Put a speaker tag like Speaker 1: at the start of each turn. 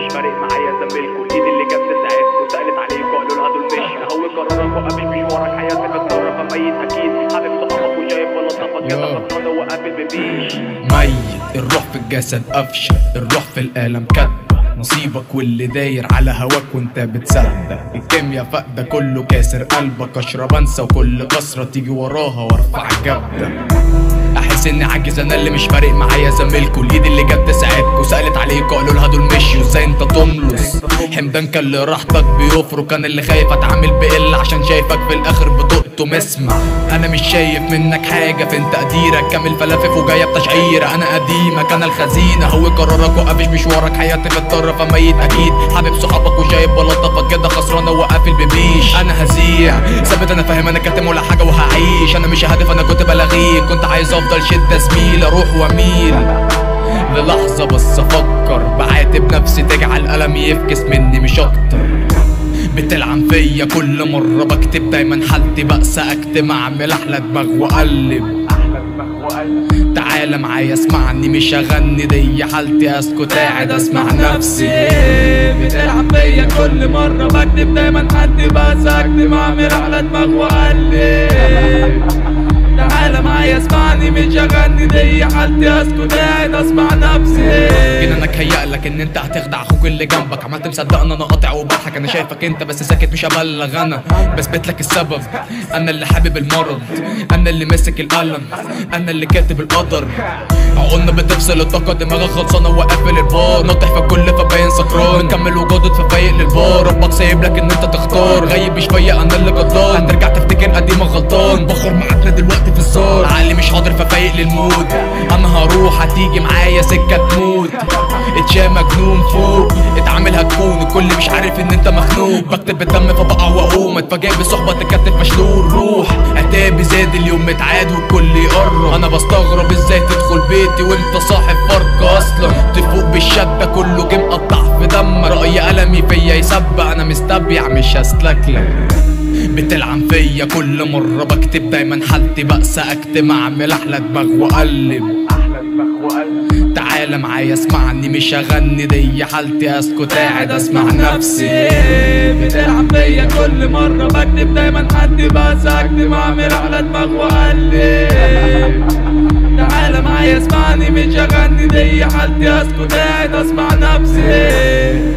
Speaker 1: مش فارق معايا زميلكوا، الايد اللي جت تساعدكوا سألت عليكوا قالوا لها دول مش هقوي قرارك وقابل مشوارك، حياتك الطرف ميت اكيد حابب صحابك وشايف بلاطفك كده خسرانه وقابل ببيش
Speaker 2: ميت الروح في الجسد قفشه، الروح في القلم كاتبه نصيبك واللي داير على هواك وانت بتصدق، الكيميا فاقده كله كاسر قلبك، اشرب انسى وكل كسره تيجي وراها وارفع جبده، احس اني عاجز انا اللي مش فارق معايا زميلكوا، الايد اللي جت تساعدكوا سالت عليكوا قالوا لها دول مشيوا ازاي انت تملص، حمدان كان اللي راحتك بيفرك انا اللي خايف اتعامل بقله عشان شايفك في الاخر بتقطم. اسمع انا مش شايف منك حاجه فين تقديرك، كامل فلافف وجايه بتشعيره، انا قديمك انا الخزينه، هو قرارك وقافش مشوارك، حياتي متطرفه ميت اكيد حابب صحابك وشايف بلاطفك كده خسرانه وقافل ببيش، انا هزيع ثابت انا فاهم انا كاتم ولا حاجه وهعيش، انا مش هدف انا كنت بلاغيك، كنت عايز افضل شده زميل اروح واميل للحظه بس افكر بعاتب نفسي تجعل قلمي يفكس مني مش اكتر، بتلعن فيا كل مرة بكتب دايما حالتي بأسى اكتم اعمل احلى دماغ واقلب، تعالى معايا اسمعني مش اغني دي حالتي اسكت قاعد اسمع نفسي،
Speaker 3: بتلعن فيا كل مرة بكتب دايما حالتي بأسى اكتم اعمل احلى دماغ واقلب، تعالى معايا اسمعني مش اغني دي حالتي اسكت قاعد اسمع نفسي،
Speaker 2: جينا انا اتهيألك ان انت هتخدع اخوك اللي جنبك، عملت مصدقني انا قاطع وبضحك، انا شايفك انت بس ساكت مش هبلغ، انا بثبت لك السبب، انا اللي حابب المرض، انا اللي ماسك القلم، انا اللي كاتب القدر، عقولنا بتفصل الطاقة دماغك خلصانة وقافل البار، ناطح في الكل فباين سكران، مكمل وجودك ففايق للبار، ربك سايب لك ان انت تختار، غايب مش فايق انا اللي غلطان، هترجع تفتكر قديمك غلطان، بخر معاك دلوقتي في الزار، عقلي مش حاضر ففايق للمود، انا هروح هتيجي معايا سكة تموت، اتشا مجنون فوق اتعامل هتكون، الكل مش عارف ان انت مخنوق، بكتب بالدم فبقع واقوم، اتفاجئ بصحبة تكتف مشلول، روح عتابي زاد اليوم متعاد والكل يقرب، انا بستغرب ازاي تدخل بيتي وانت صاحب فرق اصلا، تفوق بالشدة كله جه مقطع في دمك، رأي قلمي فيا يسبق انا مستبيع مش هسلكلك، بتلعن فيا كل مرة بكتب دايما حالتي بأسى اكتم اعمل احلى دماغ واقلب، تعالى معايا اسمعني مش اغني دي حالتي اسكت قاعد اسمع نفسي،
Speaker 3: بتلعن فيا كل مرة بكتب دايما حالتي بأسى اكتم اعمل احلى دماغ واقلب، تعالى معايا اسمعني مش اغني دي حالتي اسكت قاعد اسمع نفسي.